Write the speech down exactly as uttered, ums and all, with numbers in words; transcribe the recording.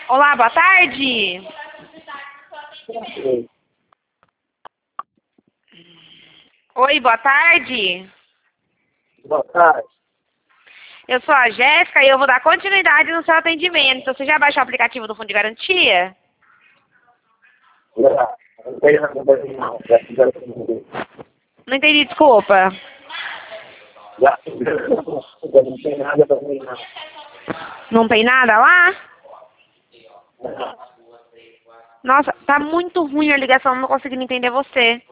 Olá, boa tarde. Oi, boa tarde. Boa tarde. Eu sou a Jéssica e eu vou dar continuidade no seu atendimento. Você já baixou o aplicativo do Fundo de Garantia? Já. Não tem nada pra mim, não. Já fizeram comigo. Não entendi, desculpa. Já fizeram comigo. Não tem nada pra mim, não. Não tem nada lá? Nossa, tá muito ruim a ligação, não tô conseguindo entender você.